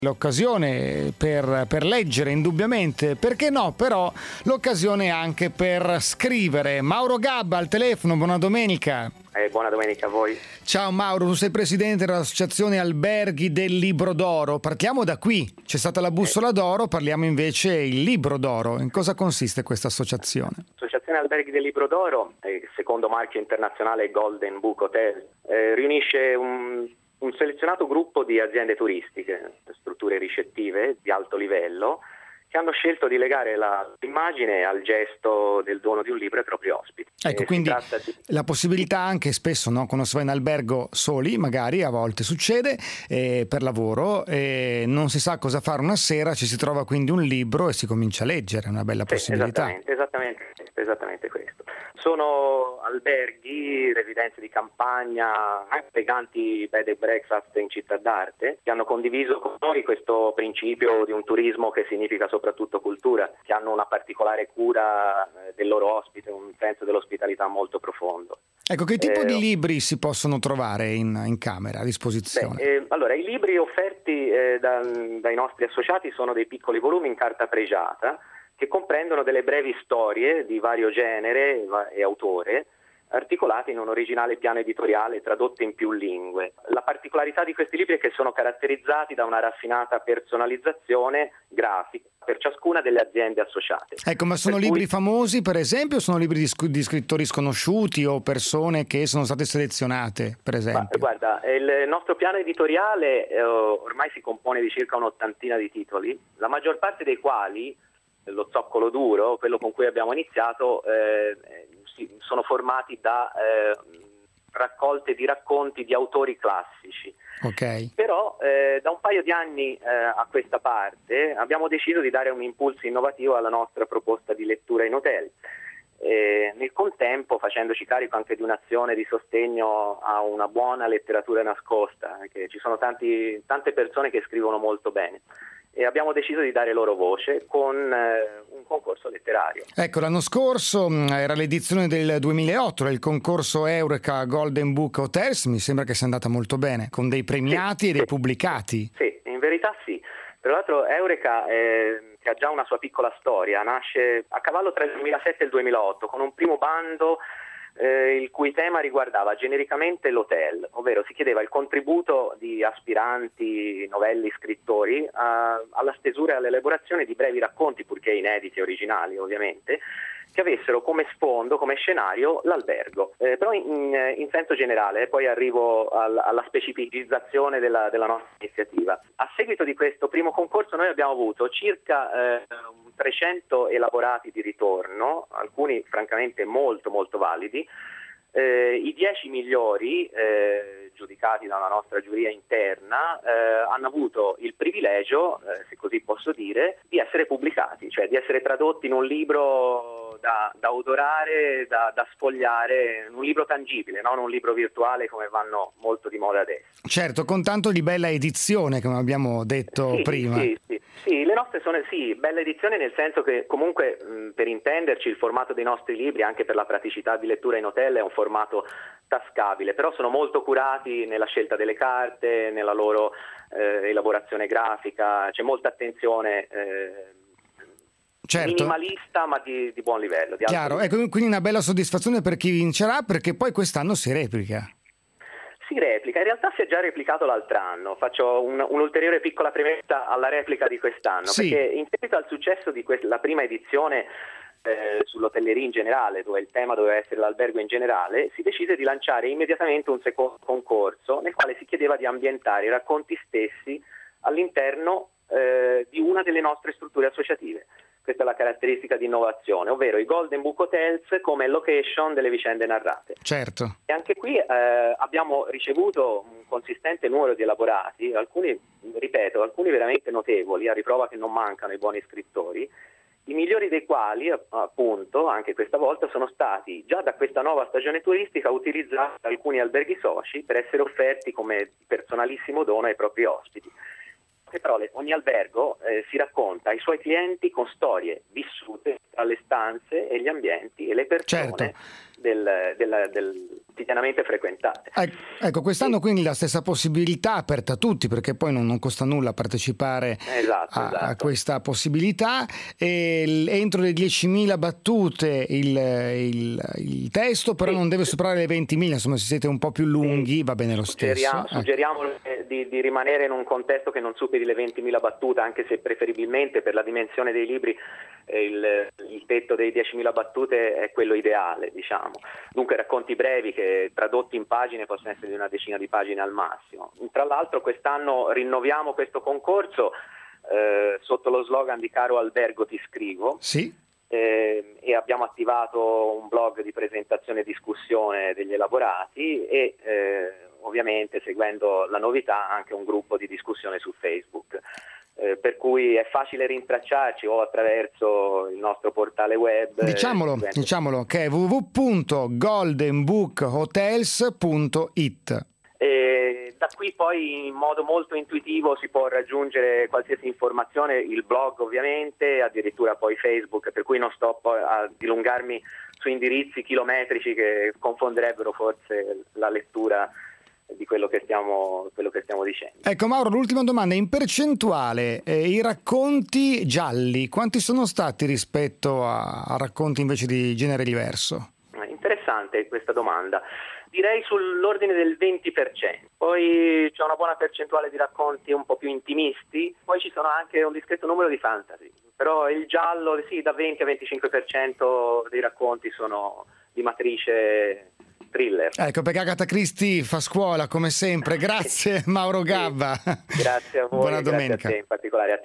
L'occasione per leggere indubbiamente, perché no, però l'occasione anche per scrivere. Mauro Gabba al telefono, buona domenica. Buona domenica a voi. Ciao Mauro, tu sei presidente dell'Associazione Alberghi del Libro d'Oro. Partiamo da qui, c'è stata la bussola d'oro, parliamo invece il Libro d'Oro. In cosa consiste questa associazione? L'Associazione Alberghi del Libro d'Oro, secondo marchio internazionale Golden Book Hotel, riunisce un selezionato gruppo di aziende turistiche, strutture ricettive di alto livello, che hanno scelto di legare l'immagine al gesto del dono di un libro ai propri ospiti. Ecco, quindi la possibilità anche spesso, no, quando si va in albergo soli, magari a volte succede, per lavoro, non si sa cosa fare una sera, ci si trova quindi un libro e si comincia a leggere, è una bella possibilità. Esattamente questo. Sono alberghi, residenze di campagna, anche eleganti bed and breakfast in città d'arte, che hanno condiviso con noi questo principio di un turismo che significa soprattutto cultura, che hanno una particolare cura del loro ospite, un senso dell'ospitalità molto profondo. Ecco, che tipo di libri si possono trovare in camera a disposizione? Allora, i libri offerti dai nostri associati sono dei piccoli volumi in carta pregiata, che comprendono delle brevi storie di vario genere e autore, articolate in un originale piano editoriale tradotte in più lingue. La particolarità di questi libri è che sono caratterizzati da una raffinata personalizzazione grafica per ciascuna delle aziende associate. Ecco, ma sono libri famosi, per esempio, o sono libri di scrittori sconosciuti o persone che sono state selezionate, per esempio? Guarda, il nostro piano editoriale ormai si compone di circa un'ottantina di titoli, la maggior parte dei quali, lo zoccolo duro, quello con cui abbiamo iniziato, sono formati da raccolte di racconti di autori classici. Okay. Però da un paio di anni a questa parte abbiamo deciso di dare un impulso innovativo alla nostra proposta di lettura in hotel. Nel contempo facendoci carico anche di un'azione di sostegno a una buona letteratura nascosta, che ci sono tante persone che scrivono molto bene. E abbiamo deciso di dare loro voce con un concorso letterario. Ecco, l'anno scorso era l'edizione del 2008, il concorso Eureka Golden Book Hotels, mi sembra che sia andata molto bene, con dei premiati e dei pubblicati. Sì, in verità sì. Tra l'altro Eureka, che ha già una sua piccola storia, nasce a cavallo tra il 2007 e il 2008, con un primo bando il cui tema riguardava genericamente l'hotel, ovvero si chiedeva il contributo di aspiranti novelli scrittori alla stesura e all'elaborazione di brevi racconti, purché inediti e originali ovviamente, che avessero come sfondo, come scenario l'albergo. Però in senso generale, poi arrivo alla specificizzazione della nostra iniziativa. A seguito di questo primo concorso noi abbiamo avuto circa 300 elaborati di ritorno, alcuni francamente molto molto validi. I 10 migliori, giudicati da una nostra giuria interna, hanno avuto il privilegio, se così posso dire, di essere pubblicati, cioè di essere tradotti in un libro da odorare, da sfogliare, un libro tangibile, non un libro virtuale come vanno molto di moda adesso. Certo, con tanto di bella edizione, come abbiamo detto prima. Sì, le nostre sono bella edizione, nel senso che comunque per intenderci il formato dei nostri libri, anche per la praticità di lettura in hotel, è un formato tascabile, però sono molto curati nella scelta delle carte, nella loro elaborazione grafica, c'è molta attenzione certo, minimalista ma di buon livello. Chiaro, ecco, quindi una bella soddisfazione per chi vincerà, perché poi quest'anno si replica. Si replica, in realtà si è già replicato l'altro anno, faccio un'ulteriore piccola premessa alla replica di quest'anno, sì, perché in seguito al successo di la prima edizione sull'hotelleria in generale, dove il tema doveva essere l'albergo in generale, si decise di lanciare immediatamente un secondo concorso nel quale si chiedeva di ambientare i racconti stessi all'interno di una delle nostre strutture associative. Questa è la caratteristica di innovazione, ovvero i Golden Book Hotels come location delle vicende narrate. Certo. E anche qui abbiamo ricevuto un consistente numero di elaborati, alcuni veramente notevoli, a riprova che non mancano i buoni scrittori, i migliori dei quali, appunto, anche questa volta sono stati già da questa nuova stagione turistica utilizzati da alcuni alberghi soci per essere offerti come personalissimo dono ai propri ospiti. In parole, ogni albergo si racconta ai suoi clienti con storie vissute tra le stanze e gli ambienti e le persone, certo, quotidianamente frequentate. Ecco, quest'anno quindi la stessa possibilità aperta a tutti, perché poi non costa nulla partecipare a questa possibilità. Entro le 10.000 battute il testo, però non deve superare le 20.000, insomma se siete un po' più lunghi va bene lo stesso. Suggeriamo di rimanere in un contesto che non superi le 20.000 battute, anche se preferibilmente per la dimensione dei libri il tetto dei 10.000 battute è quello ideale, diciamo. Dunque racconti brevi che tradotti in pagine possono essere di una decina di pagine al massimo. Tra l'altro quest'anno rinnoviamo questo concorso sotto lo slogan di Caro Albergo ti scrivo. Sì. E abbiamo attivato un blog di presentazione e discussione degli elaborati e ovviamente, seguendo la novità, anche un gruppo di discussione su Facebook. Per cui è facile rintracciarci o attraverso il nostro portale web. Diciamolo che è www.goldenbookhotels.it. Da qui poi in modo molto intuitivo si può raggiungere qualsiasi informazione, il blog ovviamente, addirittura poi Facebook, per cui non sto poi a dilungarmi su indirizzi chilometrici che confonderebbero forse la lettura di quello che stiamo dicendo. Ecco Mauro, l'ultima domanda: in percentuale i racconti gialli quanti sono stati rispetto a racconti invece di genere diverso? Interessante questa domanda. Direi sull'ordine del 20%, poi c'è una buona percentuale di racconti un po' più intimisti, poi ci sono anche un discreto numero di fantasy, però il giallo sì, da 20 a 25% dei racconti sono di matrice thriller. Ecco, perché Agatha Christie fa scuola come sempre. Grazie Mauro Gabba. Sì. Grazie a voi. Buona domenica. Grazie a te in particolare.